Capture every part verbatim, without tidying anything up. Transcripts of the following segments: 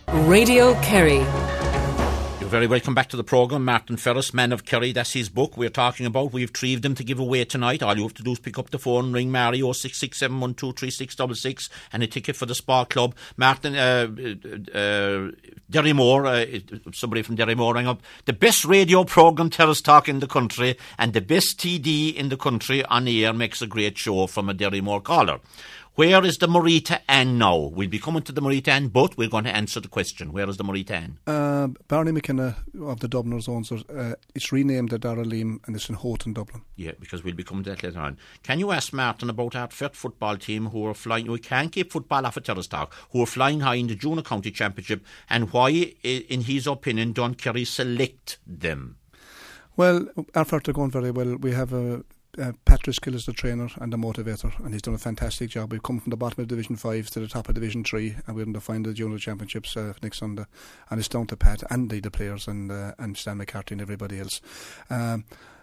Radio Kerry. You're very welcome back to the programme. Martin Ferris, Man of Kerry, that's his book we're talking about. We've three of them to give away tonight. All you have to do is pick up the phone, ring Mary oh six six seven one two three six six six and a ticket for the Sport Club. Martin, uh, uh, Derrymore, uh, somebody from Derrymore rang up. The best radio programme, Terrace Talk in the country, and the best T D in the country on air makes a great show from a Derrymore caller. Where is the Marita Ann now? We'll be coming to the Marita Ann, but we're going to answer the question. Where is the Marita Ann? Uh, Barney McKenna of the Dubliners owns it. Uh, it's renamed the Dara Liam and it's in Houghton, Dublin. Yeah, because we'll be coming to that later on. Can you ask Martin about our Fert football team who are flying, we can't keep football off of Terrace Talk, who are flying high in the Junior County Championship, and why, in his opinion, don't Kerry select them? Well, our Fert are going very well. We have a Uh, Patrick Skill is the trainer and the motivator, and he's done a fantastic job. We've come from the bottom of Division five to the top of Division three, and we're going to find the Junior Championships uh, next Sunday. And it's down to Pat and the, the players and uh, and Stan McCarthy and everybody else. Um,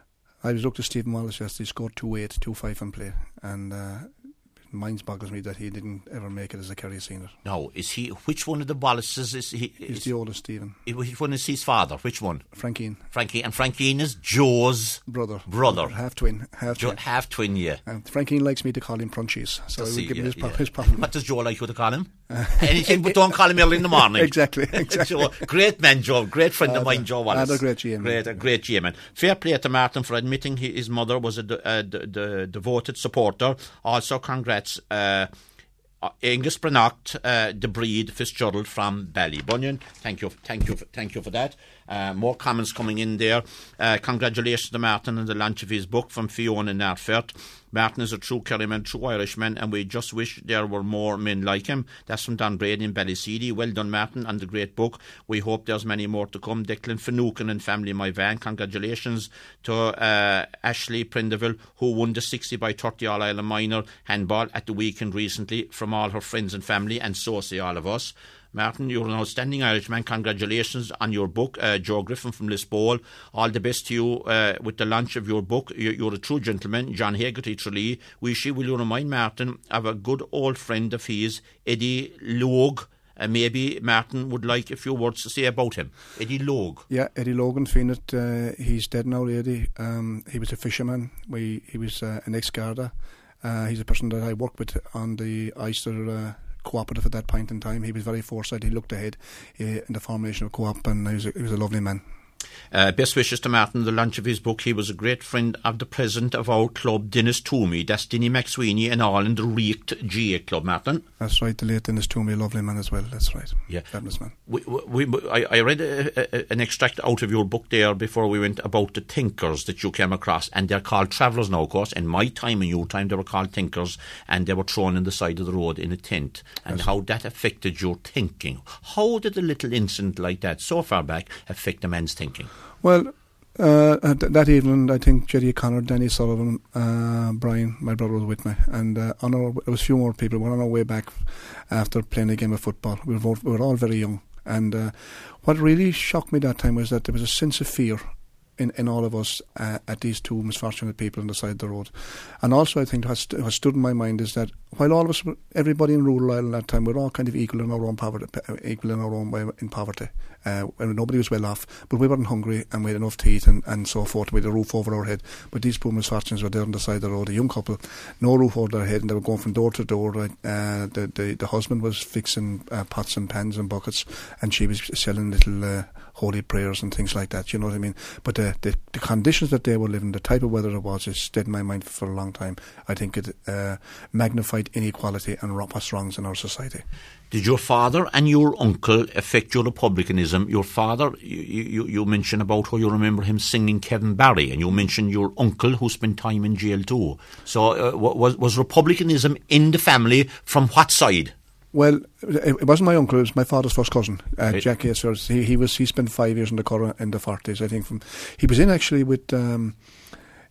I was looked at Stephen Wallace yesterday. He scored two eight, two five on play, and uh, mind boggles me that he didn't ever make it as a Kerry senior. No, is he? Which one of the Wallaces is he? He's is, the oldest, Stephen. Which one is his father? Which one? Frankine. Frankie, and Frankine is Joe's brother. Brother, half twin, half jo- twin, half twin. Yeah. And Frankine likes me to call him Prunchies, so I will give yeah, him his, yeah. his problem. What does Joe like you to call him? Uh, Anything, but don't call him early in the morning. Exactly, exactly. Joe, great man, Joe. Great friend uh, of mine, Joe Wallace. And a great G M. Great, a great G M. Fair play to Martin for admitting he, his mother was a, a, a, a devoted supporter. Also, congrats. Uh, Uh, Angus Brannocht, uh, the breed Fitzgerald from Ballybunion. Thank you, thank you, thank you for that. Uh, more comments coming in there. Uh, congratulations to Martin on the launch of his book from Fiona and Narfert. Martin is a true Kerryman, true Irishman, and we just wish there were more men like him. That's from Don Brady in Ballyseedy. Well done, Martin, on the great book. We hope there's many more to come. Declan Finucane and family, my van. Congratulations to uh, Ashley Prindeville, who won the sixty by thirty All-Ireland Minor handball at the weekend recently, from all her friends and family, and so say all of us. Martin, you're an outstanding Irishman. Congratulations on your book. uh, Joe Griffin from Lisbole, all the best to you uh, with the launch of your book. You're, you're a true gentleman. John Hegarty Tralee. Wish you, will you remind Martin of a good old friend of his, Eddie Logue? Uh, maybe Martin would like a few words to say about him. Eddie Logue. Yeah, Eddie Logan, Finet, uh, he's dead now, Eddie. Um, he was a fisherman. We, he was uh, an ex-Garda. Uh, he's a person that I worked with on the Oyster uh, cooperative at that point in time. He was very foresight. He looked ahead uh, in the formation of co-op, and he was a, he was a lovely man. Uh, best wishes to Martin, the launch of his book. He was a great friend of the president of our club, Dennis Toomey. That's Denny McSweeney and all in the Reeked G A Club, Martin. That's right, the late Dennis Toomey, a lovely man as well. That's right. Yeah. Fabulous man. We, we, we, I, I read a, a, an extract out of your book there before we went about the thinkers that you came across, and they're called travellers now, of course. In my time and your time, they were called thinkers, and they were thrown in the side of the road in a tent, and yes. How that affected your thinking. How did a little incident like that, so far back, affect a man's thinking? Well, uh, that evening, I think Jerry O'Connor, Danny Sullivan, uh, Brian, my brother, was with me, and uh, on our, there was a few more people. We were on our way back after playing a game of football. We were, we were all very young, and uh, what really shocked me that time was that there was a sense of fear in, in all of us uh, at these two misfortunate people on the side of the road. And also, I think what, st- what stood in my mind is that while all of us, everybody in rural Ireland at that time, we were all kind of equal in our own poverty, equal in our own way in poverty. Uh, and nobody was well off, but we weren't hungry, and we had enough to eat and, and so forth. We had a roof over our head. But these poor misfortunes were there on the side of the road. A young couple, no roof over their head, and they were going from door to door. Uh, the, the the husband was fixing uh, pots and pans and buckets, and she was selling little uh, holy prayers and things like that. You know what I mean? But the, the the conditions that they were living, the type of weather it was, it stayed in my mind for a long time. I think it uh, magnified inequality and what's wrong in our society. Did your father and your uncle affect your republicanism? Your father, you, you, you mentioned about how you remember him singing Kevin Barry, and you mentioned your uncle who spent time in jail too. So uh, was, was republicanism in the family from what side? Well, it wasn't my uncle. It was my father's first cousin, uh, right. Jack Acers. He, he was he spent five years in the Curragh in the forties, I think. From he was in actually with. Um,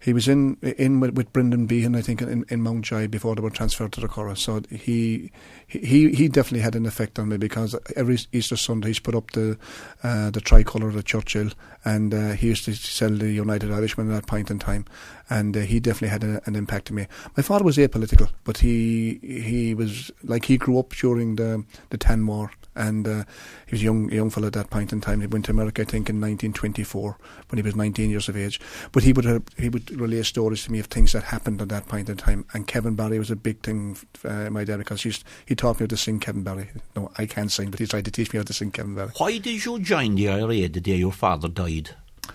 He was in in with, with Brendan Behan, I think, in, in Mountjoy before they were transferred to the Curragh. So he he he definitely had an effect on me, because every Easter Sunday he's put up the uh, the tricolour of the Churchill, and uh, he used to sell the United Irishman at that point in time, and uh, he definitely had a, an impact on me. My father was apolitical, but he he was like he grew up during the the Tan War. And uh, he was a young, young fellow at that point in time. He went to America, I think, in nineteen twenty-four when he was nineteen years of age. But he would have, he would relay stories to me of things that happened at that point in time. And Kevin Barry was a big thing uh, in my dad, because he, used, he taught me how to sing Kevin Barry. No, I can't sing, but he tried to teach me how to sing Kevin Barry. Why did you join the I R A the day your father died?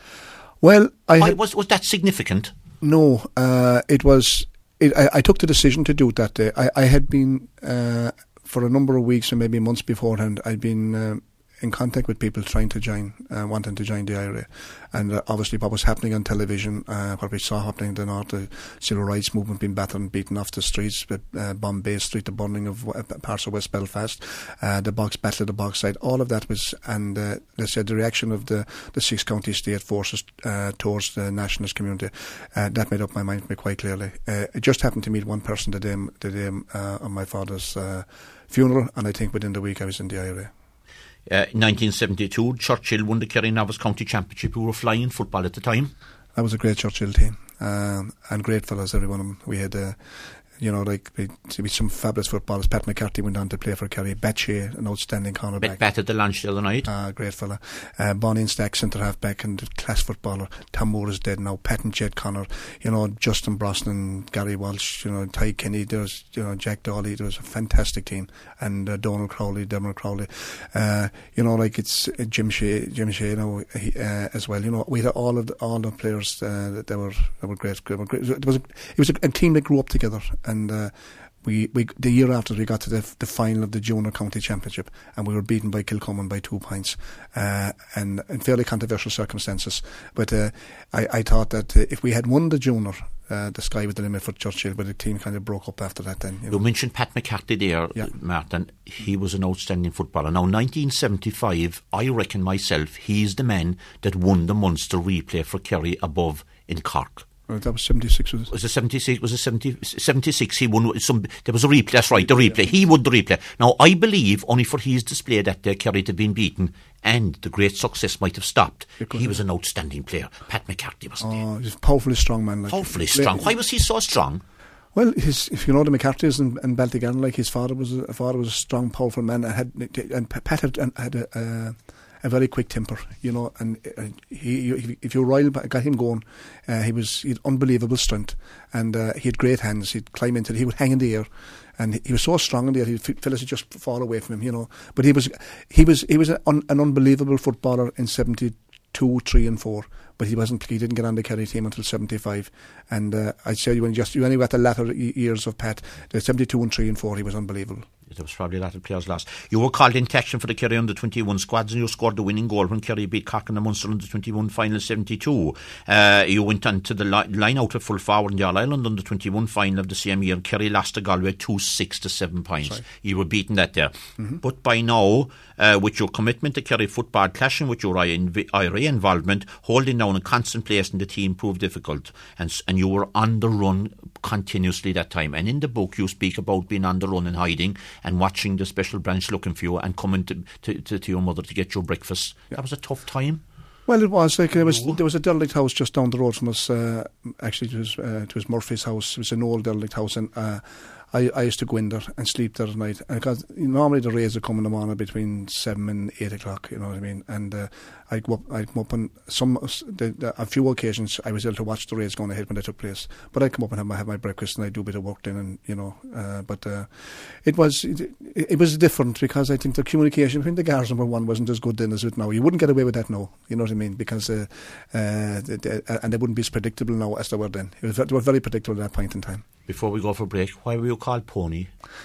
Well, I Why, had, was was that significant? No, uh, it was. It, I, I took the decision to do it that day. I, I had been. Uh, For a number of weeks and maybe months beforehand, I'd been uh, in contact with people trying to join, uh, wanting to join the I R A. And uh, obviously what was happening on television, uh, what we saw happening in the north, the civil rights movement being battered and beaten off the streets, uh, Bombay Street, the burning of uh, parts of West Belfast, uh, the box battle of the box side, all of that was, and uh, they said the reaction of the, the six county state forces uh, towards the nationalist community, uh, that made up my mind for me quite clearly. Uh, it just happened to meet one person the day, the day uh, on my father's uh, funeral, and I think within the week I was in the I R A. Uh, in nineteen seventy-two, Churchill won the Kerry Novice County Championship. We were flying football at the time. That was a great Churchill team, um, and great fellas, every one of them. We had, uh, you know, like we, we some fabulous footballers. Pat McCarthy went on to play for Kerry. Batchay, an outstanding cornerback. Bet batted the lunch the other night. Ah, great fella. Uh, Bonnie Stack, centre half back and class footballer. Tom Moore is dead now. Pat and Jed Connor. You know, Justin Brosnan, Gary Walsh. You know, Ty Kenny. There's, you know, Jack Dawley. There was a fantastic team, and uh, Donald Crowley, Dermot Crowley. Uh, you know, like it's uh, Jim Shea, Jim Shea, you know, he, uh, as well. You know, we had all of the, all the players uh, that they were that were great. They were great. It was a, it was a, a team that grew up together, and. Uh, We, we the year after we got to the, the final of the Junior County Championship, and we were beaten by Kilcommon by two points, uh, and in fairly controversial circumstances. But uh, I, I thought that uh, if we had won the Junior, uh, the sky was the limit for Churchill. But the team kind of broke up after that. Then you, know. You mentioned Pat McCarthy there, yeah. Martin. He was an outstanding footballer. Now, nineteen seventy-five, I reckon myself, he's the man that won the Munster replay for Kerry above in Cork. Well, that was seventy-six, was it? Was it seventy-six? Was it seventy, seventy-six? He won some. There was a replay. That's right, the replay. He won the replay. Now, I believe only for his display that day, Kerry had been beaten, and the great success might have stopped. He was an outstanding player. Pat McCarthy, wasn't he? Oh, he's a powerfully strong man. Like powerfully strong. Why was he so strong? Well, his, if you know the McCarthy's and, and Ballygan, like his father was, a father was a strong, powerful man, and had and Pat had, had a. Uh, a very quick temper, you know, and uh, he, if you Royal got him going, uh, he was he had unbelievable strength, and uh, he had great hands. He'd climb into it, he would hang in the air, and he was so strong in the air, he'd fellas would just fall away from him, you know. But he was he was he was an, an unbelievable footballer in seventy-two, three, and four. But he wasn't. He didn't get on the Kerry team until seventy-five, and uh, I'd say when just you only got the latter years of Pat, the seventy-two and three and four, he was unbelievable. There was probably a lot of players lost. You were called into action for the Kerry under twenty-one squads, and you scored the winning goal when Kerry beat Cork in the Munster under twenty-one final seventy-two. Uh, you went on to the li- line out at full forward in the All Ireland under twenty-one final of the same year. Kerry lost to Galway two six to seven points. Sorry. You were beaten that there. Mm-hmm. But by now, uh, with your commitment to Kerry football, clashing with your I R A involvement, holding down a constant place in the team proved difficult, and and you were on the run continuously that time. And in the book, you speak about being on the run and hiding, and watching the special branch looking for you, and coming to, to, to, to your mother to get your breakfast. Yeah. That was a tough time. Well, it was like it was. There was a derelict house just down the road from us. Uh, actually, it was uh, it was Murphy's house. It was an old derelict house, and uh, I, I used to go in there and sleep there at night. Because normally the rays would come in the morning between seven and eight o'clock. You know what I mean? And uh, I'd go up, I'd come up on some the, the, a few occasions I was able to watch the rays going ahead when they took place. But I'd come up and have my, have my breakfast, and I'd do a bit of work then, and you know. Uh, but uh, it was it, it was different, because I think the communication between the guards, number one, wasn't as good then as it now. You wouldn't get away with that now. You know what I mean? Because uh, uh, they, they, and they wouldn't be as predictable now as they were then. It was, they were very predictable at that point in time. Before we go for break, why were you called Pony?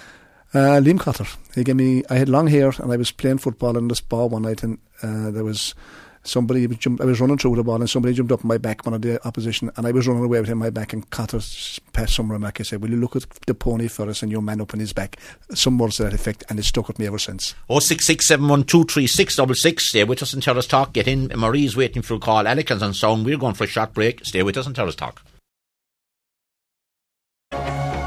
Uh, Liam Cotter. He gave me. I had long hair, and I was playing football in this bar one night, and uh, there was somebody jumped. I was running through the ball, and somebody jumped up on my back, one of the opposition, and I was running away with him on my back. And Cotter passed some remark. He said, "Will you look at the pony for us?" And your man up on his back. Some words to that effect, and it stuck with me ever since. Oh six six seven one two three six double six. Stay with us and Terrace Talk. Get in. Marie's waiting for a call. Alicans on sound. We're going for a short break. Stay with us and Terrace Talk.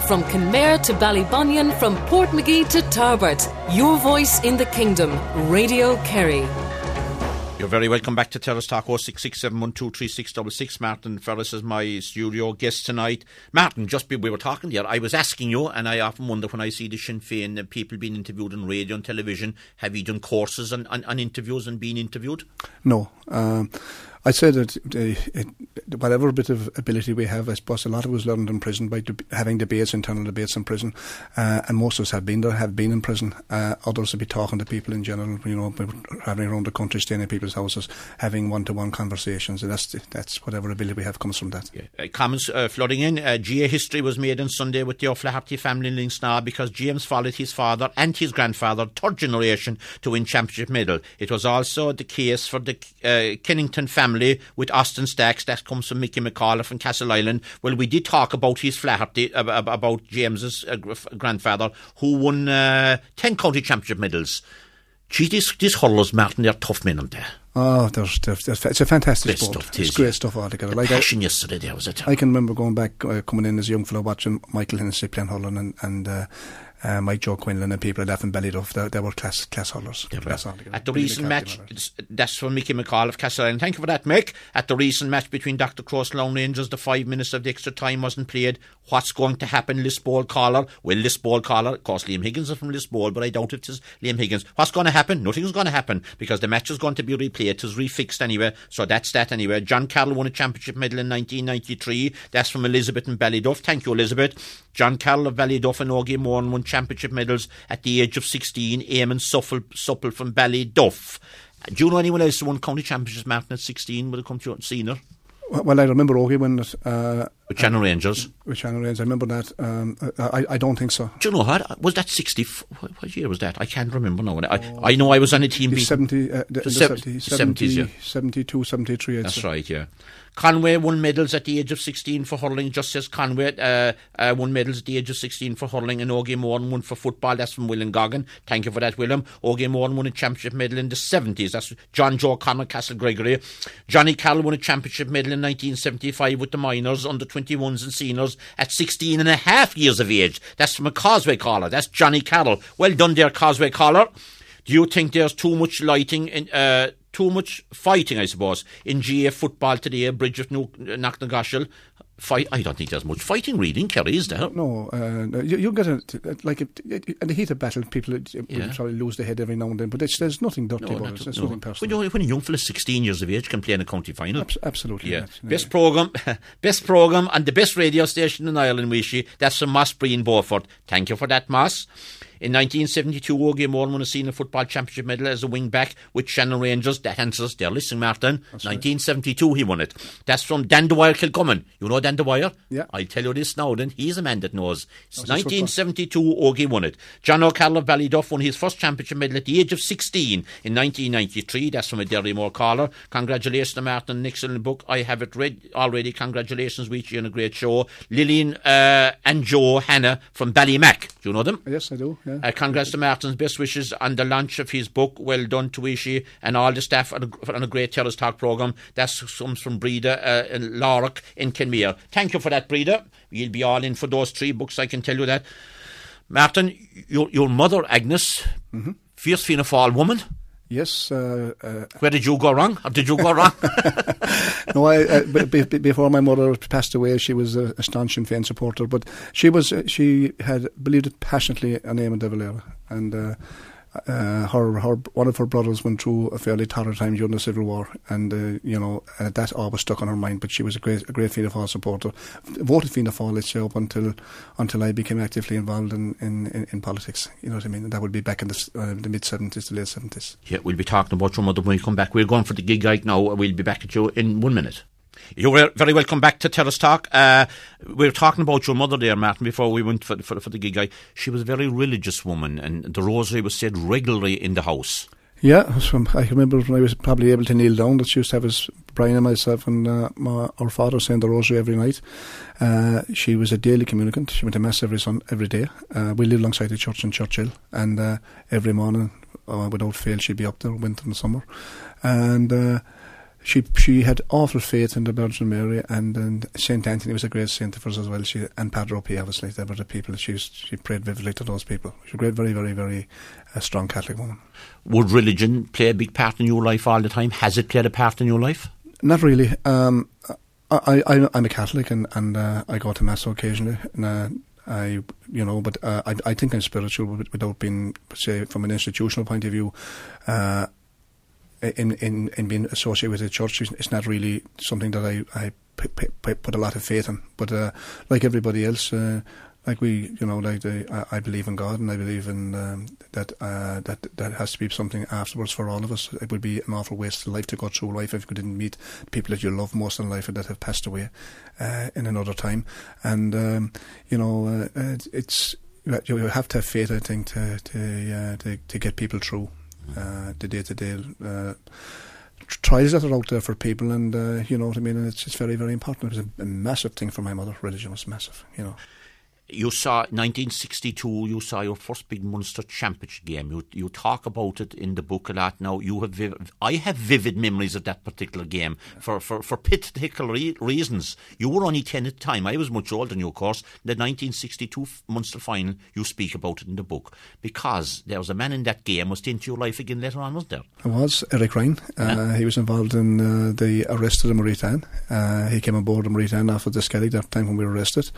From Kenmare to Ballybunion, from Portmagee to Tarbert. Your voice in the kingdom. Radio Kerry. You're very welcome back to Terrace Talk. Oh six six seven one two three six six six. Martin Ferris is my studio guest tonight. Martin, just be, we were talking there, I was asking you, and I often wonder when I see the Sinn Féin uh, people being interviewed on radio and television, have you done courses on, on, on interviews and being interviewed? No. Um, I'd say that uh, it, whatever bit of ability we have, I suppose a lot of it was learned in prison by deb- having debates, internal debates in prison, uh, and most of us have been there, have been in prison. Uh, others will be talking to people in general, you know, having around the country, staying in people's houses, having one-to-one conversations, and that's that's whatever ability we have comes from that. Yeah. Uh, comments uh, flooding in. Uh, G A history was made on Sunday with the O'Flaherty family in Linksna because James followed his father and his grandfather, third generation, to win championship medal. It was also the case for the uh, Kennington family with Austin Stacks. That comes from Mickey McCall from Castle Island. Well, we did talk about his Flaherty, uh, about James's uh, grandfather, who won uh, ten county championship medals. Gee, these, these hurlers, Martin, they're tough men, aren't they? Oh, there's, there's, there's, it's a fantastic great sport. Stuff, it's great stuff altogether. The like passion I, yesterday there was it. I can remember going back, uh, coming in as a young fellow, watching Michael Hennessy playing hurling, and, and uh, uh, Mike Joe Quinlan and people at F and Ballyduff. They, they were class class hurlers. At the recent match, that's from Mickey McCall of Castle Island. Thank you for that, Mick. At the recent match between Doctor Cross and Lone Rangers, the five minutes of the extra time wasn't played. What's going to happen, Lisbol caller? Well, Lisbol caller, of course, Liam Higgins is from Lisbol, but I doubt it is Liam Higgins. What's going to happen? Nothing's going to happen because the match is going to be replayed. It is refixed anyway, so that's that anyway. John Carroll won a championship medal in nineteen ninety-three. That's from Elizabeth and Ballyduff. Thank you, Elizabeth. John Carroll of Ballyduff and Ogie Moran won championship medals at the age of sixteen. Eamon Supple, Supple from Ballyduff. Do you know anyone else who won county championships, Martin, at sixteen? Will it come to you senior? Well, I remember Ogie when it, uh, with Shannon Rangers. With Shannon Rangers, I remember that. Um, I, I don't think so. Do you know what? Was that sixty? What year was that? I can't remember now. I, oh, I know I was on a team. The seventy, uh, the, the seventy, seventies, yeah. seventy-two, seventy-three. That's say. Right, yeah. Conway won medals at the age of sixteen for hurling. Just says Conway uh, uh, won medals at the age of sixteen for hurling, and Ogie Moran won for football. That's from William Goggin. Thank you for that, William. Ogie Moran won a championship medal in the seventies. That's John Joe Connor, Castle Gregory. Johnny Carroll won a championship medal in nineteen seventy-five with the minors, under twenty-ones and seniors at sixteen and a half years of age. That's from a Causeway caller. That's Johnny Carroll. Well done there, Causeway caller. Do you think there's too much lighting in... Uh, too much fighting, I suppose, in G A football today, Bridge of Knocknagoshel? Fight? I don't think there's much fighting really in Kerry, is there? No, uh, you, you get a, like a, in the heat of battle, people yeah. probably lose their head every now and then, but it's, there's nothing dirty no, about it. There's no. nothing personal. When, you, when a young fella sixteen years of age can play in a county final, Abs- absolutely, yeah. Not, best yeah. program, best program, and the best radio station in Ireland, Wishy. That's from Moss Breen Beaufort. Thank you for that, Moss. In nineteen seventy-two, Ogie Moran won a senior football championship medal as a wing back with Shannon Rangers. That answers there. Listen, Martin. That's nineteen seventy-two, right. He won it. That's from Dan Dwyer Kilcummin. You know Dan Dwyer? Yeah. I'll tell you this now, then. He's a man that knows. It's nineteen seventy-two, Ogie won it. John O'Carroll of Ballyduff won his first championship medal at the age of sixteen in nineteen ninety-three. That's from a Derrymore caller. Congratulations to Martin. An excellent book. I have it read already. Congratulations, Weechy, on a great show. Lillian uh, and Joe Hannah from Ballymac. Do you know them? Yes, I do. Yeah. Uh, congrats to Martin's best wishes on the launch of his book. Well done to Ishi and all the staff on a, on a great Terrace Talk programme. That comes from Breda uh, in Larrock in Kenmare. Thank you for that, Breda. You'll be all in for those three books, I can tell you that. Martin, your, your mother, Agnes, mm-hmm. fierce Fianna Fáil woman. Yes. Uh, uh, Where did you go wrong? Or did you go wrong? No, I, uh, b- b- before my mother passed away, she was a, a staunch Sinn Féin supporter, but she was uh, she had believed it passionately in Eamon de Valera, and uh, uh, her, her one of her brothers went through a fairly torrid time during the Civil War, and uh, you know uh, that always stuck on her mind. But she was a great a great Fianna Fáil supporter, voted Fianna Fáil, let's say, up until until I became actively involved in, in, in, in politics. You know what I mean? And that would be back in the, uh, the mid seventies, the late seventies. Yeah, we'll be talking about your mother when we come back. We're going for the gig right now. We'll be back at you in one minute. You're very welcome back to Terrace Talk. Uh, we were talking about your mother there, Martin, before we went for, for, for the gig. She was a very religious woman, and the rosary was said regularly in the house. Yeah, from, I remember when I was probably able to kneel down that she used to have us, Brian and myself and uh, my, our father saying the rosary every night. Uh, she was a daily communicant. She went to Mass every son, every day. Uh, we lived alongside the church in Churchill, and uh, every morning, uh, without fail, she'd be up there, winter and summer. And... Uh, she she had awful faith in the Virgin Mary, and, and Saint Anthony was a great saint for us as well. She and Padre Pio, obviously, they were the people that she used, she prayed vividly to those people. She was a great, very, very, very uh, strong Catholic woman. Would religion play a big part in your life all the time? Has it played a part in your life? Not really. Um, I, I I'm a Catholic, and and uh, I go to mass occasionally. And, uh, I, you know, but uh, I, I think I'm spiritual without being, say, from an institutional point of view. Uh, in, in, in being associated with the church, it's not really something that I, I p- p- put a lot of faith in. But uh, like everybody else, uh, like we, you know, like the, I, I believe in God, and I believe in um, that uh, that that has to be something afterwards for all of us. It would be an awful waste of life to go through life if you didn't meet people that you love most in life and that have passed away uh, in another time. And um, you know, uh, it's you have to have faith, I think, to to uh, to, to get people through uh, the day to day. Trials that are out there for people, and uh, you know what I mean. And it's it's very, very important. It was a, a massive thing for my mother. Religion was massive, you know. You saw nineteen sixty-two. You saw your first big Munster Championship game. You you talk about it in the book a lot. Now you have, vivid, I have vivid memories of that particular game for for for particular re- reasons. You were only ten at the time. I was much older than you, of course. The nineteen sixty-two Munster final. You speak about it in the book because there was a man in that game was into your life again later on, wasn't there? It was Eric Ryan. Uh, yeah. He was involved in uh, the arrest of the Mauritanian. Uh, he came aboard the Mauritanian after the Skellig that time when we were arrested.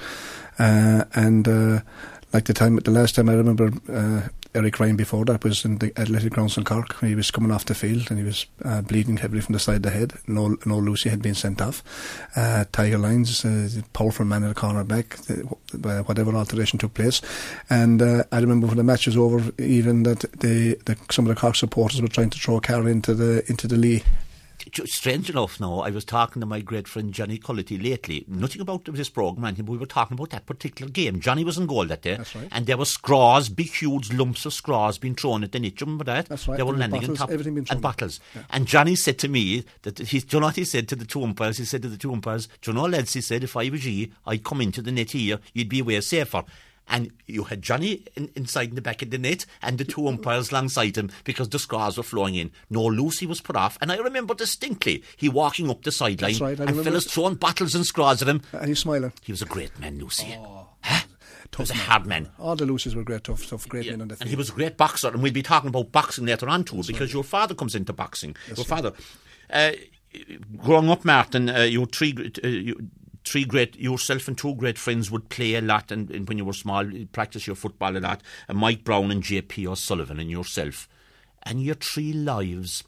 Uh, and uh, like the time, the last time I remember uh, Eric Ryan before that was in the athletic grounds in Cork. He was coming off the field and he was uh, bleeding heavily from the side of the head. No, no Lucy had been sent off. Uh, Tiger Lyons, uh, powerful man in the corner back, uh, whatever alteration took place. And uh, I remember when the match was over, even that the, the some of the Cork supporters were trying to throw a car into the into the Lee. Strange enough now, I was talking to my great friend Johnny Cullity lately, nothing about this programme, and we were talking about that particular game. Johnny was in goal that day. That's right. And there were straws, big huge lumps of straws being thrown at the net. Do you remember that? That's right. They were and landing bottles, on top and bottles. Yeah. And Johnny said to me that he, do you know what he said to the two umpires? He said to the two umpires, do you know, lads, he said, if I was you, I'd come into the net here, you'd be way safer. And you had Johnny in, inside in the back of the net and the two umpires alongside him because the scars were flowing in. No Lucy was put off. And I remember distinctly he walking up the sideline right, and fellas throwing bottles and scars at him. And he's smiling. He was a great man, Lucy. Oh, huh? He was a man. hard man. All the Lucys were great, tough, tough, great yeah. men on the field. And he was a great boxer. And we'll be talking about boxing later on too. That's because right. Your father comes into boxing. That's your father. Uh, growing up, Martin, uh, you three... Uh, you, Three great, yourself and two great friends would play a lot, and, and when you were small, you'd practice your football a lot. And Mike Brown and J P O'Sullivan and yourself, and your three lives.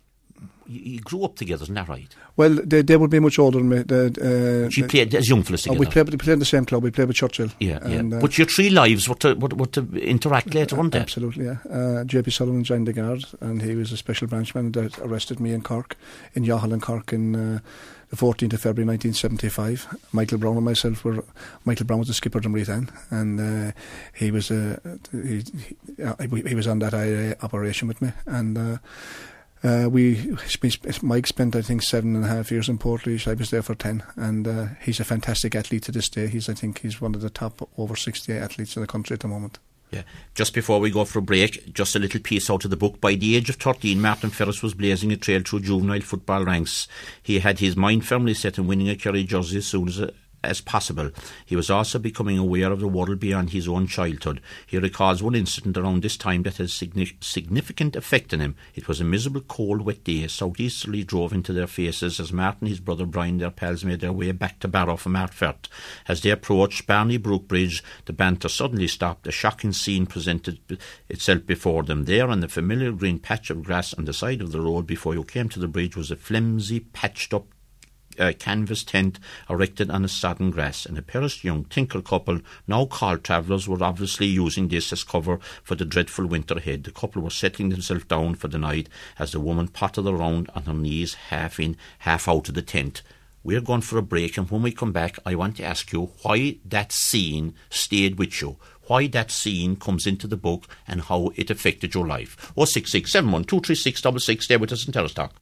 You, you grew up together, isn't that right? Well, they, they would be much older than me. The, uh, she played as young fellas together. Oh, we played, we played in the same club. We played with Churchill. Yeah, and, yeah. Uh, but your three lives were to, were, were to interact later, weren't they? Absolutely, yeah. Uh, J P Sullivan joined the Guard, and he was a special branchman that arrested me in Cork, in Youghal in Cork, in uh, the fourteenth of February nineteen seventy-five. Michael Brown and myself were. Michael Brown was the skipper of the Mauritanian, and uh, he was uh, he, he, uh, he was on that I R A operation with me, and. Uh, Uh, we Mike spent I think seven and a half years in Portlaoise. I was there for ten, and uh, he's a fantastic athlete to this day. He's I think he's one of the top over sixty athletes in the country at the moment. Yeah. Just before we go for a break, just a little piece out of the book. By the age of thirteen, Martin Ferris was blazing a trail through juvenile football ranks. He had his mind firmly set on winning a Kerry jersey as soon as a as possible. He was also becoming aware of the world beyond his own childhood. He recalls one incident around this time that had signi- significant effect on him. It was a miserable, cold, wet day. A southeasterly drove into their faces as Martin and his brother Brian, their pals, made their way back to Barrow from Artfert. As they approached Barney Brook Bridge, the banter suddenly stopped. A shocking scene presented itself before them. There, on the familiar green patch of grass on the side of the road before you came to the bridge, was a flimsy, patched-up A canvas tent erected on a sodden grass, and a perished young tinker couple, now called travellers, were obviously using this as cover for the dreadful winter ahead. The couple were settling themselves down for the night as the woman pottered around on her knees, half in, half out of the tent. We're going for a break, and when we come back, I want to ask you why that scene stayed with you, why that scene comes into the book, and how it affected your life. oh six six, seven one two three six six six. Stay with us in Terrace Talk.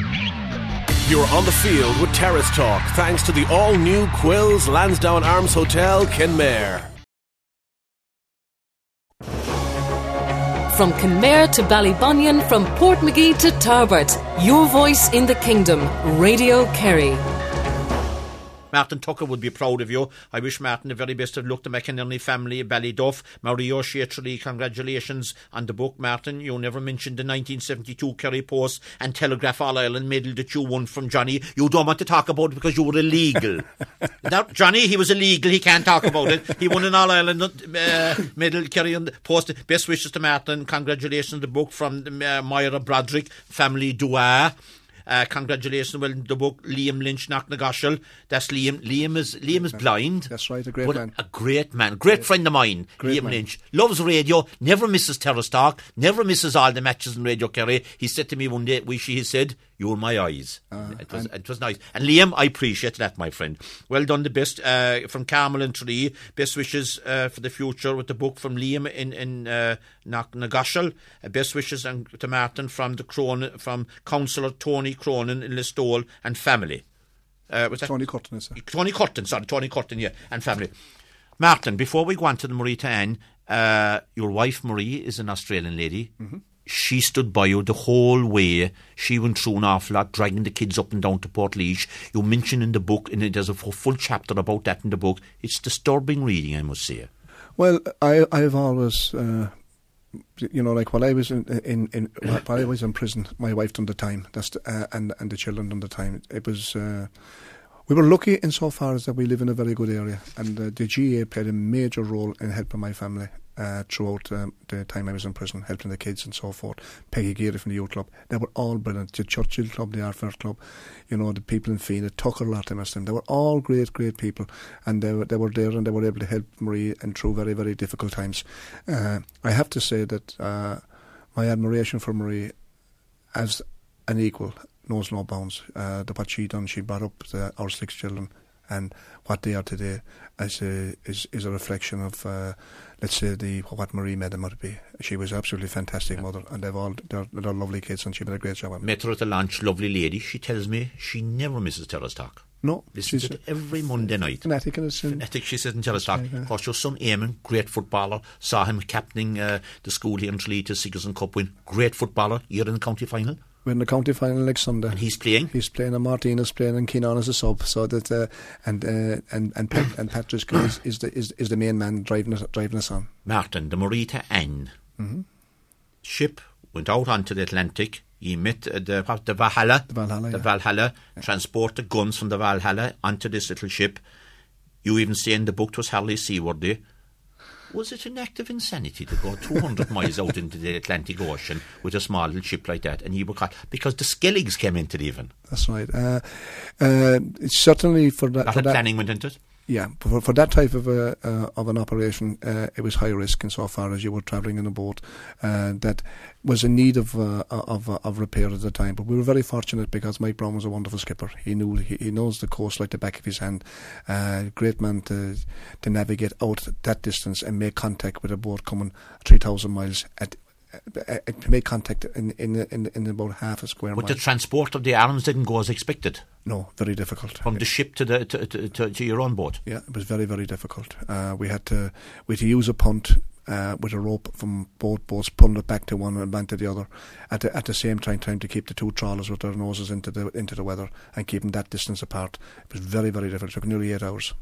You're on the field with Terrace Talk, thanks to the all-new Quills Lansdowne Arms Hotel, Kenmare. From Kenmare to Ballybunion, from Portmagee to Tarbert, your voice in the kingdom, Radio Kerry. Martin Tucker would be proud of you. I wish Martin the very best of luck. The McInerney family, Ballyduff, Mario Sheatree, congratulations on the book, Martin. You never mentioned the nineteen seventy-two Kerry Post and Telegraph All-Ireland medal that you won from Johnny. You don't want to talk about it because you were illegal. That, Johnny, he was illegal. He can't talk about it. He won an All-Ireland uh, medal, Kerry on the Post. Best wishes to Martin. Congratulations on the book from uh, Myra Broderick, family Dua. Uh, congratulations, well, the book Liam Lynch, Knocknagoshel. That's Liam. Liam is Liam is blind. That's right, a great but man. A great man, great yeah. friend of mine. Great Liam man. Lynch loves radio, never misses Terrace Talk, never misses all the matches in Radio Kerry. He said to me one day, "Wishy," he said, "You're my eyes." Uh, it was it was nice. And Liam, I appreciate that, my friend. Well done. The best uh, from Carmel and Tree. Best wishes uh, for the future with the book from Liam in in uh, Knocknagoshel. Uh, best wishes and, to Martin from the Cronin, from Councillor Tony Cronin in Listowel and family. Uh, was that Tony Curtin, is it? Tony Curtin, sorry, Tony Curtin, yeah, and family. Martin, before we go on to the Marie to Anne, uh, your wife Marie is an Australian lady. Mm-hmm. She stood by you the whole way. She went through an awful lot, dragging the kids up and down to Portlaoise. You mention in the book, and there's a full chapter about that in the book. It's disturbing reading, I must say. Well, I, I've always, uh, you know, like while I was in, in, in while I was in prison, my wife done the time. That's the, uh, and and the children done the time. It was. Uh, We were lucky insofar as that we live in a very good area, and uh, the G A A played a major role in helping my family uh, throughout um, the time I was in prison, helping the kids and so forth. Peggy Geary from the youth club, they were all brilliant. The Churchill Club, the Arthur Club, you know, the people in Fina, Tucker Latimer, they were all great, great people, and they were, they were there and they were able to help Marie and through very, very difficult times. Uh, I have to say that uh, my admiration for Marie as an equal knows no bounds. Uh, the what she done, she brought up the, our six children, and what they are today as a, is is a reflection of, uh, let's say, the what Marie made them out to be. She was absolutely fantastic yeah. mother, and they've all they're, they're lovely kids, and she did a great job. Met her at the lunch, lovely lady. She tells me she never misses Terrace Talk. No, listens to it every Monday night. Fanatic, and fanatic, she says in Terrace Talk. Of course, your son Eamon, great footballer. Saw him captaining uh, the school here in Tralee to Sigerson Cup win. Great footballer. You're in the county final. We're in the county final next Sunday. And he's playing? He's playing, and Martinez playing, and Keenan as a sub. So that uh, and uh, and and Pat, and Patrick is, is the is, is the main man driving us driving us on. Martin, the Marie to Anne mm-hmm. ship went out onto the Atlantic. He met uh, the the Valhalla, the Valhalla, the yeah. Valhalla yeah. transported guns from the Valhalla onto this little ship. You even say in the book it was hardly seaworthy. Was it an act of insanity to go two hundred miles out into the Atlantic Ocean with a small little ship like that? And you were caught because the Skelligs came into it even. That's right. Uh, uh, it's certainly for that. That for that planning went into it. Yeah, for, for that type of a, uh, of an operation, uh, it was high risk insofar as you were travelling in a boat uh, that was in need of uh, of uh, of repair at the time. But we were very fortunate because Mike Brown was a wonderful skipper. He knew he, he knows the coast like the back of his hand. Uh, great man to to navigate out that distance and make contact with a boat coming three thousand miles at. Uh, to make contact in in in, in about half a square but mile. But the transport of the arms didn't go as expected. No, very difficult. From yeah. the ship to the to, to, to, to your own boat. Yeah, it was very very difficult. Uh, we had to we had to use a punt uh, with a rope from both boats, pulling it back to one and back to the other. At the, at the same time, trying to keep the two trawlers with their noses into the into the weather and keeping that distance apart. It was very very difficult. It took nearly eight hours.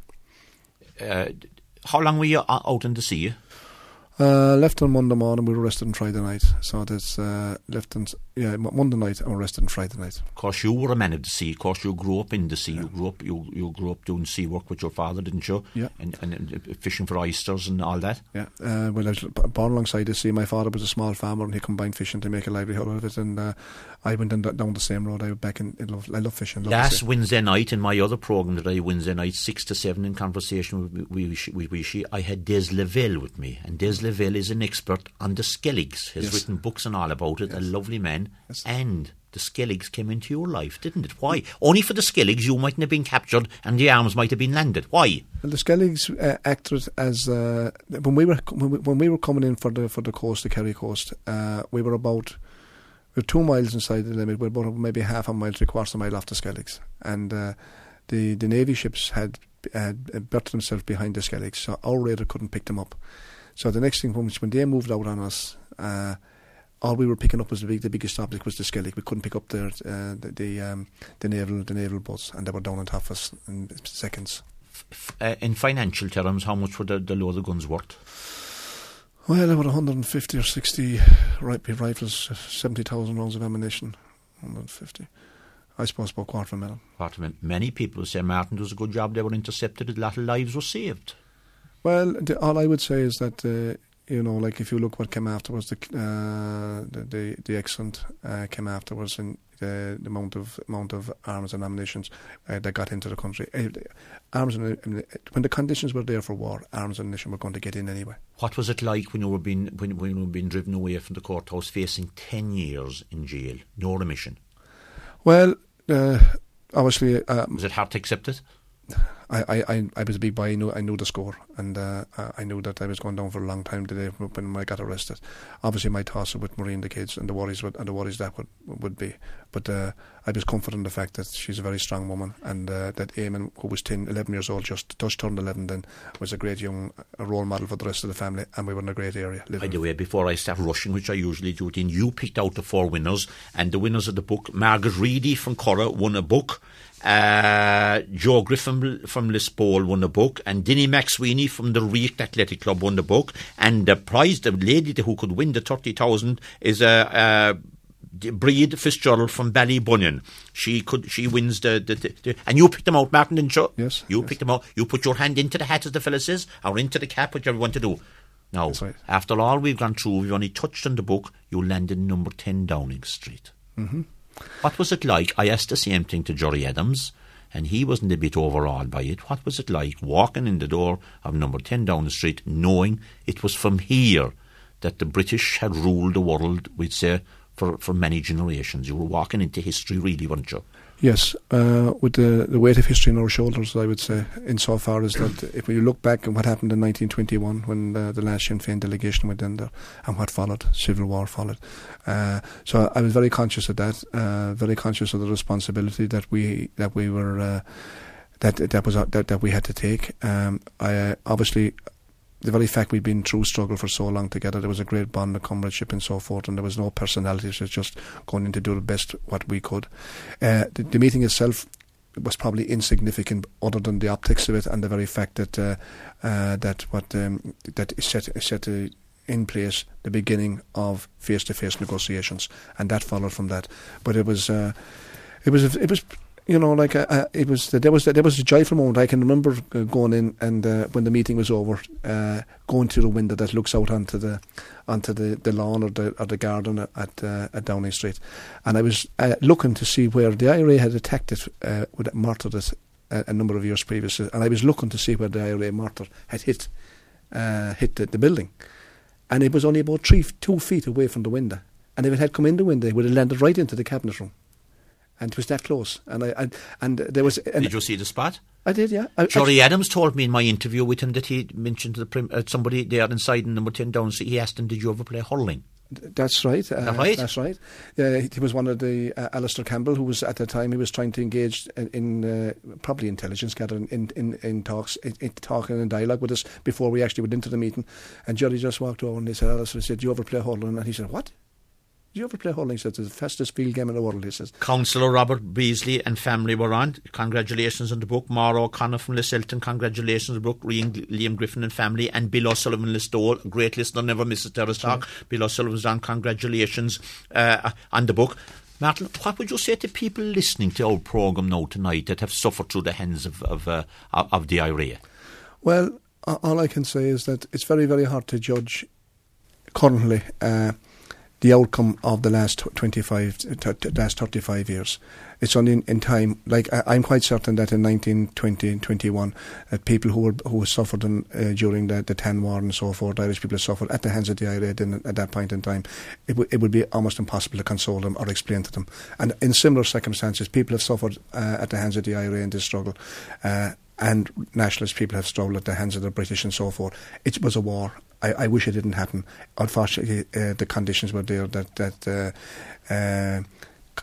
Uh, how long were you out in the sea? Uh, left on Monday morning, we were rested on Friday night. So that's uh, left on yeah Monday night and we rested on Friday night. Of course, you were a man of the sea. Of course, you grew up in the sea. Yeah. You grew up you you grew up doing sea work with your father, didn't you? Yeah. And, and, and fishing for oysters and all that. Yeah. Uh, well, I was born alongside the sea. My father was a small farmer, and he combined fishing to make a livelihood out of it. And uh, I went in, down the same road. I went back in. I love, I love fishing. Love Last Wednesday night in my other programme today, Wednesday night six to seven, in conversation with with, with, with she, I had Des Lavelle with me, and Des Lavelle is an expert on the Skelligs. Has yes. written books and all about it. Yes. A lovely man. Yes. And the Skelligs came into your life, didn't it? Why? Only for the Skelligs you mightn't have been captured and the arms might have been landed. Why? Well, the Skelligs uh, acted as uh, when we were when we, when we were coming in for the for the coast, the Kerry coast. Uh, we were about we were two miles inside the limit. We were about maybe half a mile, three quarters of a mile off the Skelligs, and uh, the the Navy ships had had berthed themselves behind the Skelligs, so our radar couldn't pick them up. So the next thing, when when they moved out on us, uh, all we were picking up was the big, the biggest object was the Skellig. We couldn't pick up the uh, the the, um, the naval the naval boats, and they were down on top of us in seconds. F- uh, in financial terms, how much were the, the load of guns worth? Well, about one hundred fifty or sixty right rifles, seventy thousand rounds of ammunition, one hundred fifty. I suppose about quarter of a million. Quarter of a million. Many people say Martin does a good job. They were intercepted. A lot of lives were saved. Well, the, all I would say is that. Uh, You know, like if you look what came afterwards, the uh, the, the the excellent uh, came afterwards, and the, the amount of amount of arms and ammunition uh, that got into the country. Uh, arms and uh, when the conditions were there for war, arms and ammunition were going to get in anyway. What was it like when you were being when, when you were being driven away from the courthouse, facing ten years in jail, no remission? Well, uh, obviously, uh, was it hard to accept it? I, I, I was a big boy. I knew I knew the score, and uh, I knew that I was going down for a long time today when I got arrested. Obviously, my thoughts were with Marie and the kids, and the worries would, and the worries that would would be. But uh, I was comforted in the fact that she's a very strong woman, and uh, that Eamon, who was ten, eleven years old, just just turned eleven, then was a great young a role model for the rest of the family, and we were in a great area. By the way, before I start rushing, which I usually do, then you picked out the four winners, and the winners of the book: Margaret Reedy from Curra won a book. Uh, Joe Griffin from Lisbole won a book, and Dinny McSweeney from the Reek Athletic Club won the book, and the prize, the lady who could win the thirty thousand is a uh, uh, Breed Fitzgerald from Ballybunion. She could, she wins the, the, the, the and you picked them out, Martin, didn't you? Yes. You yes. picked them out. You put your hand into the hat, as the fella says, or into the cap, whichever you want to do. Now, That's right. After all we've gone through, we've only touched on the book. You landed number ten Downing Street. Mm-hmm. What was it like? I asked the same thing to Jerry Adams, and he wasn't a bit overawed by it. What was it like walking in the door of number ten Downing Street, knowing it was from here that the British had ruled the world, we'd say, for, for many generations? You were walking into history, really, weren't you? Yes, uh, with the, the weight of history on our shoulders, I would say, insofar as that if you look back at what happened in nineteen twenty-one when uh, the last Sinn Féin delegation went in there, and what followed, civil war followed. Uh, so I was very conscious of that, uh, very conscious of the responsibility that we that we were uh, that that was uh, that that we had to take. Um, I uh, obviously. The very fact we'd been through struggle for so long together, there was a great bond of comradeship and so forth, and there was no personalities. It was just going in to do the best what we could. Uh, the, the meeting itself was probably insignificant, other than the optics of it and the very fact that uh, uh, that what um, that is set set uh, in place the beginning of face-to-face negotiations, and that followed from that. But it was uh, it was it was. You know, like uh, uh, it was, there was there was a joyful moment. I can remember uh, going in, and uh, when the meeting was over, uh, going to the window that looks out onto the onto the, the lawn or the or the garden at uh, at Downing Street, and I was uh, looking to see where the I R A had attacked it, uh, would it martyred it a, a number of years previously, and I was looking to see where the I R A mortar had hit uh, hit the, the building, and it was only about three two feet away from the window, and if it had come in the window, it would have landed right into the cabinet room. And it was that close, and I, I and there was. And did you see the spot? I did, yeah. I, Jory Adams told me in my interview with him that he mentioned to the prim, uh, somebody there inside in number ten Downing Street. He asked him, "Did you ever play hurling?" That's right. Uh, that right? That's right. Uh, he was one of the uh, Alistair Campbell, who was at the time he was trying to engage in, in uh, probably intelligence gathering in in, in talks, in, in talking and dialogue with us before we actually went into the meeting. And Jory just walked over and he said, "Alistair," he said, "Do you ever play hurling?" And he said, "What? Do you ever play hurling?" He said, "It's the fastest field game in the world," he says. Councillor Robert Beasley and family were on. Congratulations on the book. Maura O'Connor from Lisselton, congratulations on the book. Liam Griffin and family. And Bill O'Sullivan Listowel, great listener, never misses Terrace Talk. Sure. Bill O'Sullivan's on. Congratulations uh, on the book. Martin, what would you say to people listening to our programme now tonight that have suffered through the hands of of, uh, of the I R A? Well, all I can say is that it's very, very hard to judge currently uh, the outcome of the last twenty-five, last thirty-five years. It's only in, in time. Like I, I'm quite certain that in nineteen twenty and twenty-one, that people who were who suffered in, uh, during the the Tan War and so forth, Irish people suffered at the hands of the I R A. Then at that point in time, it, w- it would be almost impossible to console them or explain to them. And in similar circumstances, people have suffered uh, at the hands of the I R A in this struggle. Uh, and nationalist people have struggled at the hands of the British and so forth. It was a war. I, I wish it didn't happen. Unfortunately, uh, the conditions were there that that uh, uh,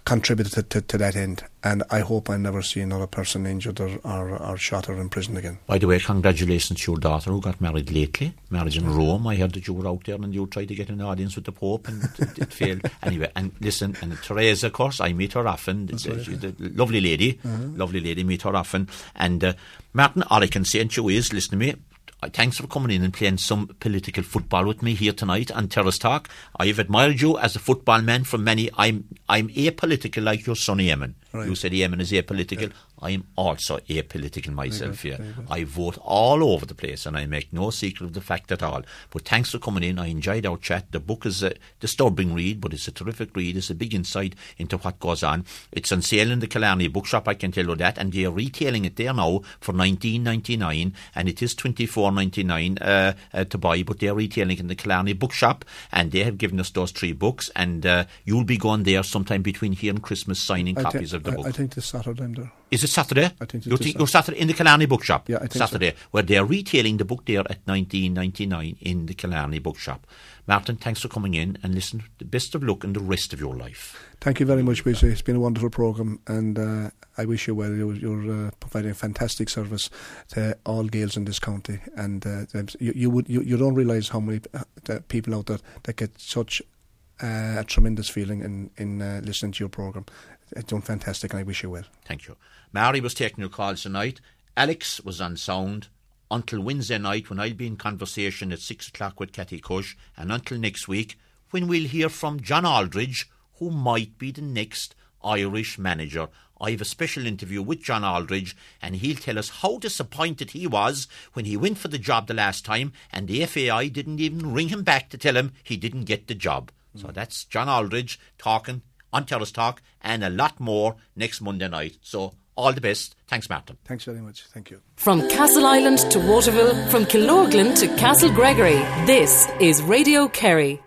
contributed to, to, to that end. And I hope I never see another person injured or, or, or shot or in prison again. By the way, congratulations to your daughter who got married lately. Marriage in Rome. I heard that you were out there and you tried to get an audience with the Pope and it, it failed. Anyway, and listen, and Teresa, of course, I meet her often. She's a lovely lady. Uh-huh. Lovely lady, meet her often. And uh, Martin, all I can say to you is, listen to me, thanks for coming in and playing some political football with me here tonight on Terrace Talk. I've admired you as a football man from many. I'm I'm apolitical like your son Eamon. Right. You said Eamon is apolitical. Yeah. I'm also apolitical myself here. I vote all over the place and I make no secret of the fact at all. But thanks for coming in. I enjoyed our chat. The book is a disturbing read, but it's a terrific read. It's a big insight into what goes on. It's on sale in the Killarney bookshop, I can tell you that, and they're retailing it there now for nineteen ninety-nine, and it is twenty-four ninety-nine uh, uh, to buy, but they're retailing it in the Killarney bookshop, and they have given us those three books, and uh, you'll be going there sometime between here and Christmas signing I copies think, of the I, book. I think this Saturday I'm there. Is it Saturday? I think you think you're Saturday in the Killarney bookshop? Yeah, I think Saturday, so. Where they're retailing the book there at nineteen ninety-nine in the Killarney bookshop. Martin, thanks for coming in, and listen, the best of luck in the rest of your life. Thank you very much, B J. It's been a wonderful programme, and uh, I wish you well. You're, you're uh, providing a fantastic service to all Gaels in this county, and uh, you, you would you, you don't realise how many uh, people out there that get such uh, a tremendous feeling in in uh, listening to your programme. It's done fantastic, and I wish you well. Thank you. Mary was taking your calls tonight. Alex was on sound until Wednesday night, when I'll be in conversation at six o'clock with Cathy Cush, and until next week when we'll hear from John Aldridge, who might be the next Irish manager. I have a special interview with John Aldridge, and he'll tell us how disappointed he was when he went for the job the last time and the F A I didn't even ring him back to tell him he didn't get the job. Mm. So that's John Aldridge talking on Terrace Talk, and a lot more next Monday night. So all the best. Thanks, Martin. Thanks very much. Thank you. From Castle Island to Waterville, from Killorglin to Castle Gregory, this is Radio Kerry.